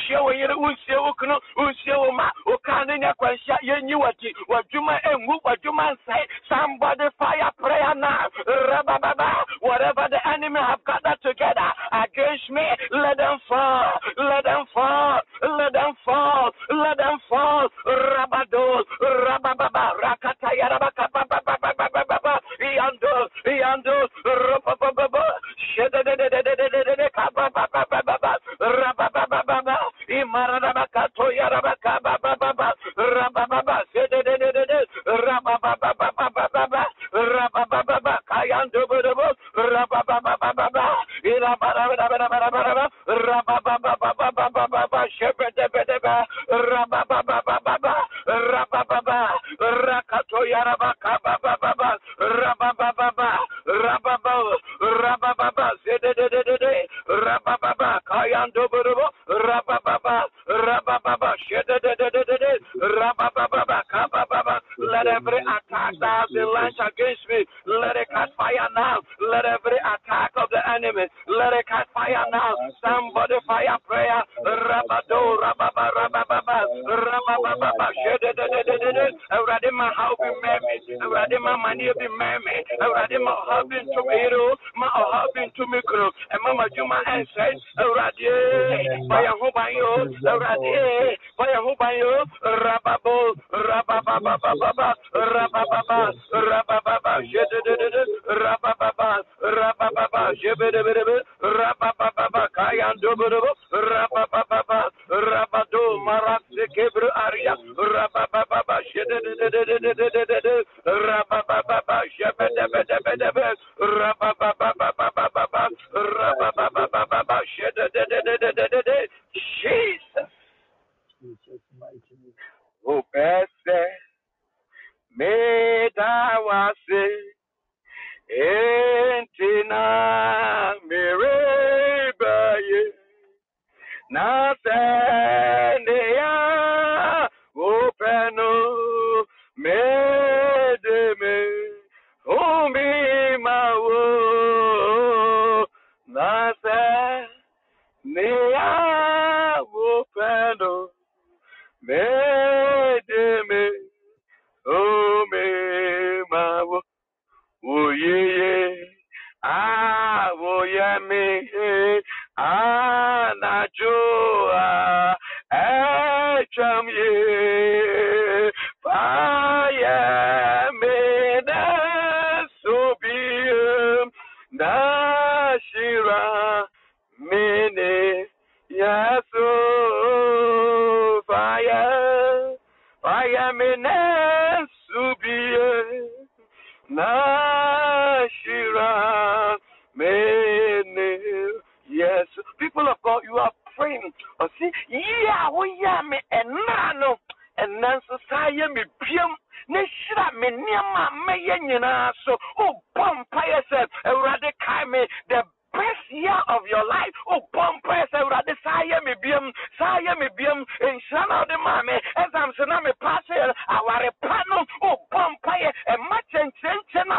Ushewma, Ukania Kwasha, Yenuati, what Juma and what Juma say, somebody fire prayer now. Rabababa. Whatever the enemy have gathered together against me, let them fall, let them fall, let them fall, let them fall. Rabado, Rabababa, Rakataya, Rabakababa, Iando, Rabababa, Rabababa, Imarabakato, Yarabakababa, Rabababa, Rabababa, Kayando. Rabababa, let every attack that has been launched against me, let it catch fire now. Let every attack of the enemy, let it catch fire now. Somebody fire prayer. Rabado, Rababa, Radima, how be merry. Radima, money be merry. Radima, how be to me, ma, how be to me, and Mama Juma and says, Radie, fire Hubayo, Radie, fire Hubayo, Rababo, Rababa, Rababa, Jebedebe, Rababa, Kayan Dobodo, Rababa, Rabado, Marat, Kebru Aria, Rababa, Rababa, Jebedebe, Rababa, Jesus. Oh, Pastor, may I was Entina Mirabaye Nasandea Openo Medeme Umi Mawo Nasandea Openo Medeme Umi Mawo. Oh yeah, oh yeah, me, na joa, chum ye, fire me na sobium, na shira mene yaso fire me na sobium. Nashira mene. Yes, people of God, you are praying. Oh, see, yeah, we are me and nano and nan society me pium. Nashira me niama me yenina. So, oh, Pompire said, eradicate me the best year of your life. Oh, Pompire said, eradicate me bium, in Shana de Mame, as I'm saying, me pass our panel. Oh, Pompire, and much and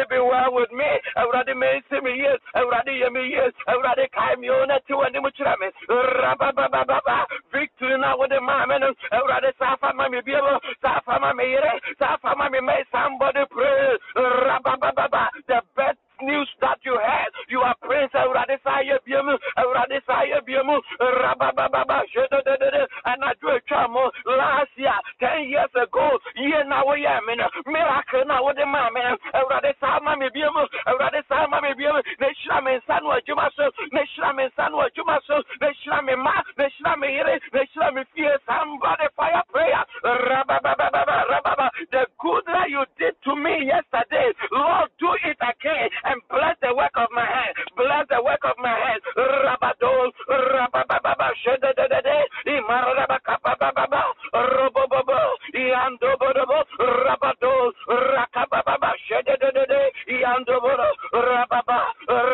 it be well with me. Everybody may see me, yes. Everybody hear me, yes. Everybody call me on it to any much ramen. Victory now with the man. Everybody Safa Mammy Bible, Safa Mammy, Safa Mammy may somebody pray. The best news that you had, you are Prince Radisaya Biamu, Radisaya Biamu, Rabababa, and I do a chamo last year, 10 years ago, now we are in miracle now with the man, Radisama Biamu, Radisama Biamu, Neshlamin Sanwa Jumaso, Neshlamin Sanwa Jumaso, Neshlamin Ma, Neshlamin Ire, Neshlamin Fear, somebody fire prayer, Rababa, the good that you did to me yesterday, Lord, do it again. And bless the work of my hand. Bless the work of my hand. Rabadol, Rabababa, Shedede, Imarabakababa, Robobobo, Iandobobo, Rabadol, Rakababa, Shedede, Iandobobo, Rababa,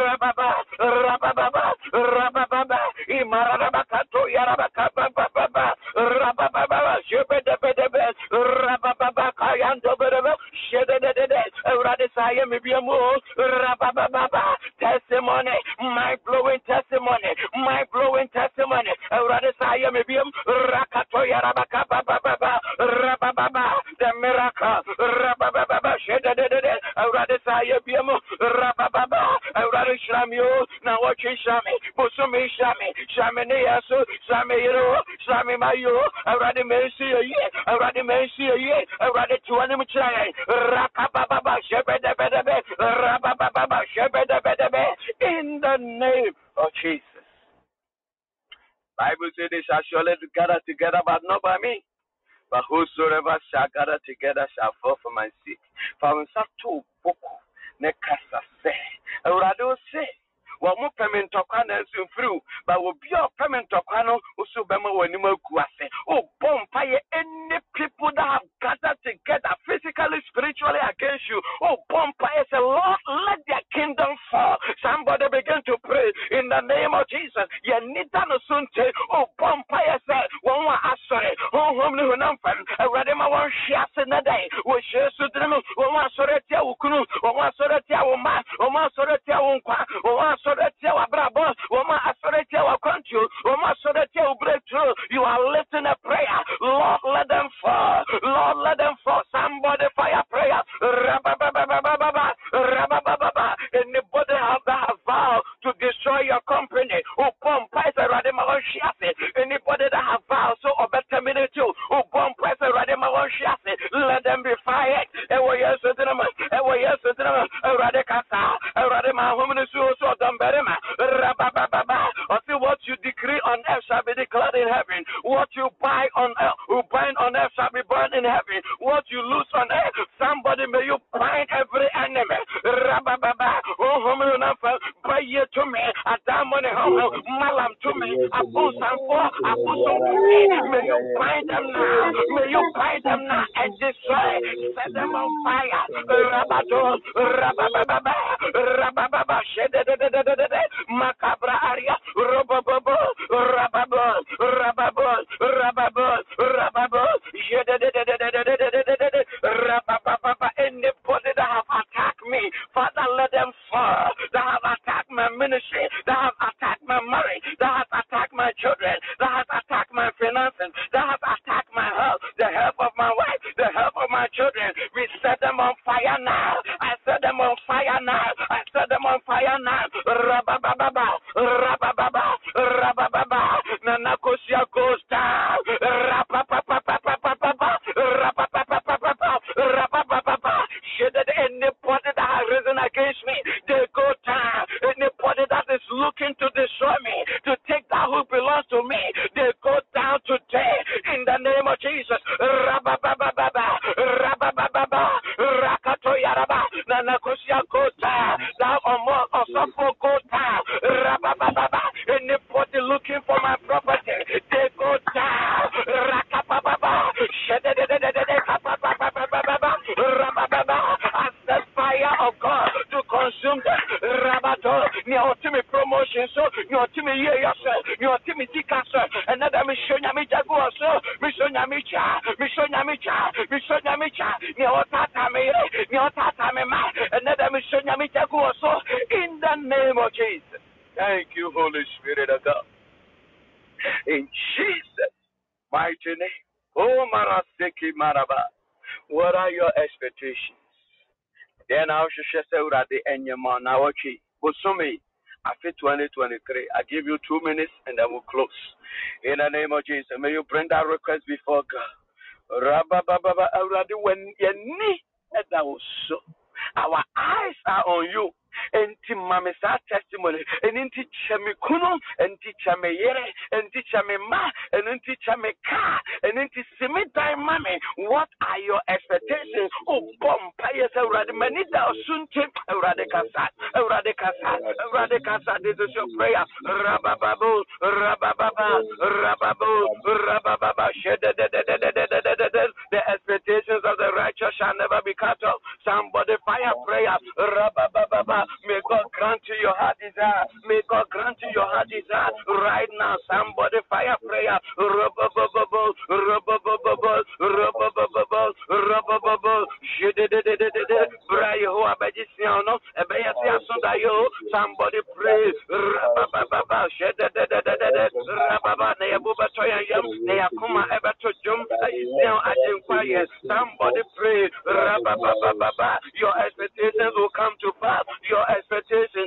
Imarabakato, Yarabakababa, Rabababa, Shebedebe, Rabababa, Kayandobobo, Shedede, Radisaya, maybe a move. Testimony, mind-blowing testimony, mind-blowing testimony. Radisaya Mibium, Rakatoya Rabakababa, the miracle, Rabababa, Shedede, Radisaya Bium, Rabababa, Radishamio, now watching Shami, Busumi Shami, Shaminiasu, Samiro, Shami Mayo, Radimesi, Radimesi, Radituanimchai, Rakababa, Shebedebe, in the name of Jesus. Bible says they shall surely gather together, but not by me. But whosoever shall gather together shall fall for my sake. For to boku ne kasa se. Urado se. Wamu payment okwana nsu through, but will be your payment okwano usu bema wanima kuase. Oh, bompaye any people that have gathered together physically, spiritually against you. Oh, bompaye say, Lord, let their kingdom fall. Somebody begin to pray in the name of Jesus. Yenita no sunte. Oh, bompaye say, one wa asore. Oh, homni hunamfan. Radema wan shiase na day. We share sudremu. One wa asore tia ukunu. One wa asore tia uma. One wa asore tia unkwa. One wa you are lifting a prayer. Lord, let them fall. Lord, let them fall. Somebody fire prayer. Anybody have that vowed to destroy your company? Anybody that have vowed so terminate you? Let them be fired. What you decree on earth shall be declared in heaven. What you bind on earth shall be burned in heaven. What you loose on earth, somebody may you bind every enemy. To me, Malam to me, may you bind them now. May you bind them now and destroy. Set them on fire. Macabra area. Anybody that have attacked me, Father, let them fall. That have attacked my ministry, that have attacked my marriage, that have attacked my children, that have attacked my finances, that have attacked my health, the health of my wife, the health of my children. We set them on fire now. I set them on fire now. I set them on fire now. Nanakosia goes down. Anybody that has risen against me, they go down. Anybody that is looking to destroy me, to take that who belongs to me, they go down today in the name of Jesus. Nanakosia go down. Thou also go down. Anybody looking for my property, they go down. Fire of God to consume them. Rabato, your promotion, so your team here, yourself, your team is another mission, Yamicha, mission Yamicha, another mission. In the name of Jesus. Thank you, Holy Spirit of God. In Jesus' mighty name. Oh, Maraseki Maraba. What are your expectations? Then I should say that the Enyama Nawachi. Busumi. After 2023, I give you 2 minutes and then we'll close. In the name of Jesus, may you bring that request before God. Rabababa, already when you need that was so. Our eyes are on you. And Timami testimony, and in teacher me kuno, and teacher me yere, and teacher me ma, and in teacher me car, and in teacher me time mommy. What are your expectations? Oh, bomb payers already manita soon tip Radicasa, Radicasa, Radicasa. This is your prayer. Rabababu, Rabababa, Rababu, Rabababa. The expectations of the righteous shall never be cut off. Somebody fire prayer. Rabababa. May God grant you your heart desire. May God grant you your heart desire right now. Somebody fire prayer. Rabababa. Rabababa. Rabababa. Rabababa. Somebody pray. Rabababa. Somebody pray. Your expectations will come to pass. Your expectations.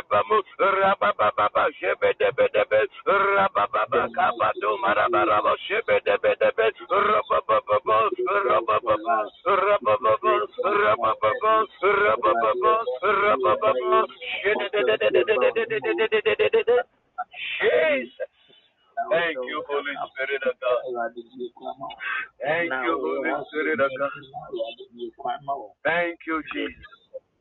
Jesus. Thank you, Holy Spirit of God. Thank you, Holy Spirit of God. Thank you, Jesus.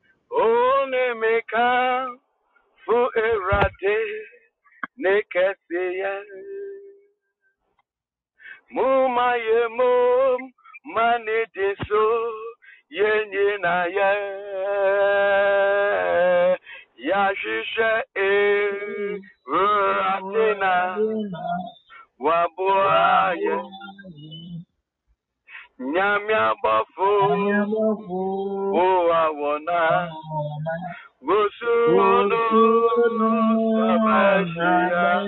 Onemeka fu erade nekesia mumaye mum manidiso yenye na ye yashishe ratina wabuaye nyamya bafu wona Gusunu Sabashia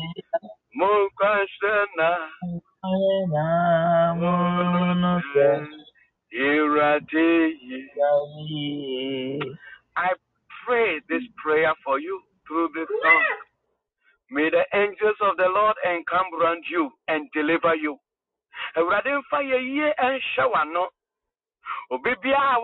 Mukashana I pray this prayer for you through this song. May the angels of the Lord encamp around you and deliver you. Radin fire ye and shower no. In the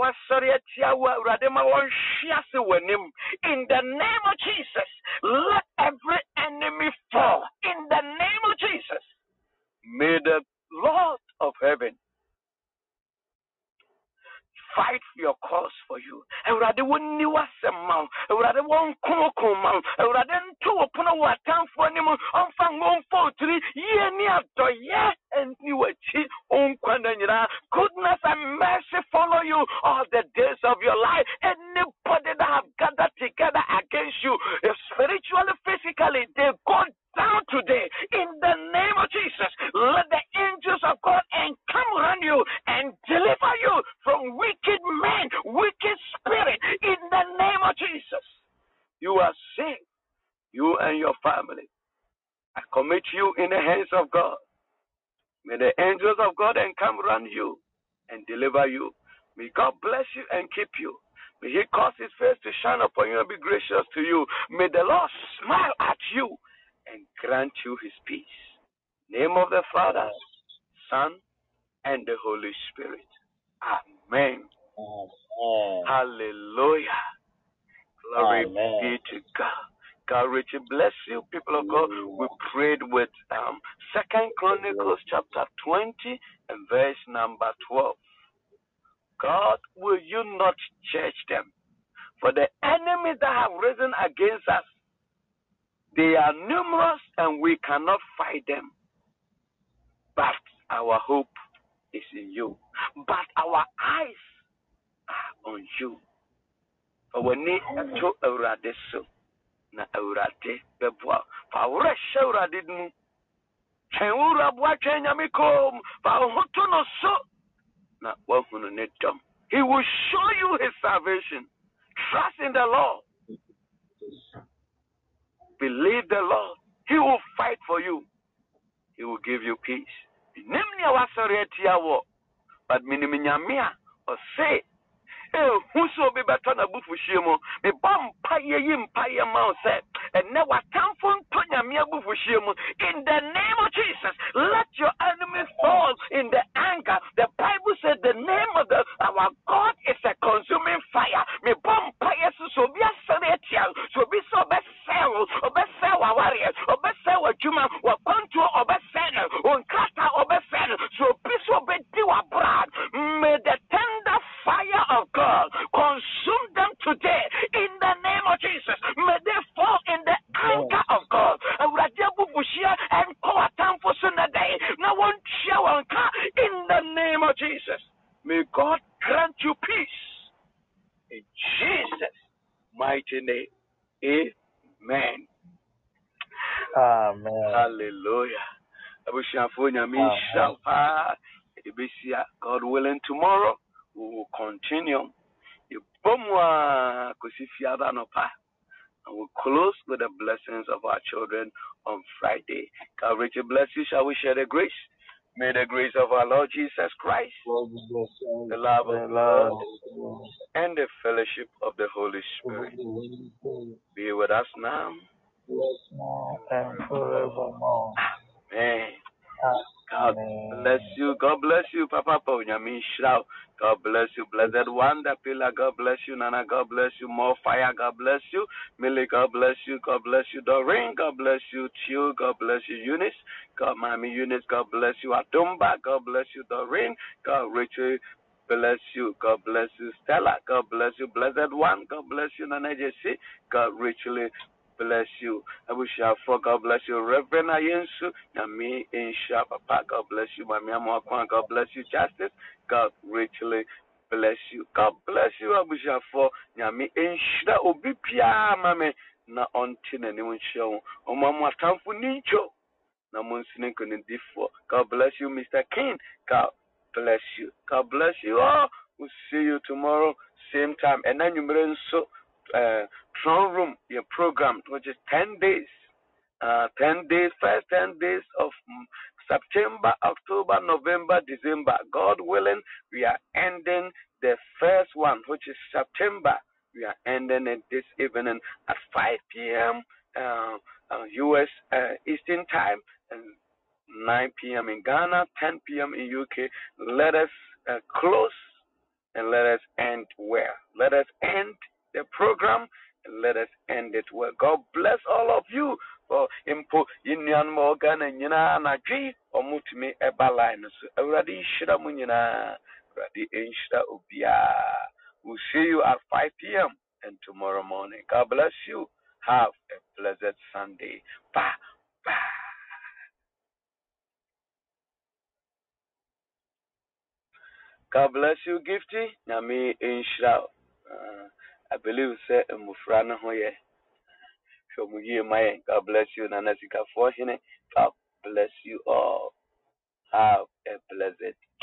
name of Jesus, let every enemy fall. In the name of Jesus, may the Lord of heaven fight your cause for you. And rather when you was a man, rather one man, rather two upon a time for anyone on fang on 43 year near to yeah, and you were cheat on Quandana. Goodness and mercy follow you all the days of your life. Anybody that have gathered together against you, spiritually, physically, they go down today in the name of Jesus. Let the angels of God encamp around you and deliver you from wicked men, wicked spirit in the name of Jesus. You are saved, you and your family. I commit you in the hands of God. May the angels of God encamp around you and deliver you. May God bless you and keep you. May He cause His face to shine upon you and be gracious to you. May the Lord smile at you and grant you His peace. Name of the Father, Son, and the Holy Spirit. Amen. Hallelujah. Glory be to God. God richly bless you, people of God. We prayed with 2 Chronicles chapter 20 and verse number 12. God, will you not judge them? For the enemies that have risen against us, they are numerous and we cannot fight them. But our hope is in you. But our eyes are on you. For we need to erade so. Na erade beboa. For we erade nu. Chenura bua chenyami kom. For hoto no so. Na wahunu ne dom. He will show you His salvation. Trust in the Lord. Believe the Lord. He will fight for you. He will give you peace. But miniminyamia or say, whoso be better na bufushimo, me bampa ye yimpa ye mouth said, and never tamfon tonyamia bufushimo. In the name of Jesus, let your enemies fall in the anger. The Bible said the name of our God is a consuming fire. Me bampa ye so be a seretia, so be so best sell, or best sell our warriors, or best sell our juma, or control, or best sell, or kata, or best sell, so be so be do a brad. May the tender fire of God consume them today in the name of Jesus. May they fall in the anger of God. And in the name of Jesus. May God grant you peace. In Jesus' mighty name. Amen. Amen. Hallelujah. God willing, tomorrow we will continue. And we'll close with the blessings of our children on Friday. God richly bless you. Shall we share the grace? May the grace of our Lord Jesus Christ, the love of God, and the fellowship of the Holy Spirit be with us now and forevermore. Amen. God bless you. God bless you, Papa Ponyamin Shrao. God bless you, blessed one, the pillar. God bless you, Nana. God bless you, more fire. God bless you, Millie. God bless you. God bless you, Doreen. God bless you, Chio. God bless you, Eunice. God, Mommy Eunice. God bless you, Atumba. God bless you, Doreen. God richly bless you. God bless you, Stella. God bless you, blessed one. God bless you, Nana Jesse. God richly bless you. I wish you for God bless you, Reverend Ayensu. Nami Insha Papa. God bless you, Mami Amwakwan. God bless you, Justice. God richly bless you. God bless you. I wish you for Nami Insha Obipia Mame na ontina ni unsho. Omama Tamfu Nincho. Na Monsinin Kunindifo. God bless you, Mr. King. God bless you. God bless you all. We'll see you tomorrow, same time. And then you may so Throne Room, your program, which is 10 days. 10 days, first 10 days of September, October, November, December. God willing, we are ending the first one, which is September. We are ending it this evening at 5 p.m. U.S. Eastern Time and 9 p.m. in Ghana, 10 p.m. in UK. Let us close and let us end well. Let us end the program and let us end it well. God bless all of you for impo Indian Morgan and Yana Naji or Mutimi Ebaline. Already Shida Munina, Radi Inshda Ubia. We'll see you at 5 p.m. and tomorrow morning. God bless you. Have a blessed Sunday. Bye. Bye. God bless you, Gifty. Nami Inshra. I believe say Mufrana Hoye. God bless you, Nanasika Fortune. God bless you all. Have a blessed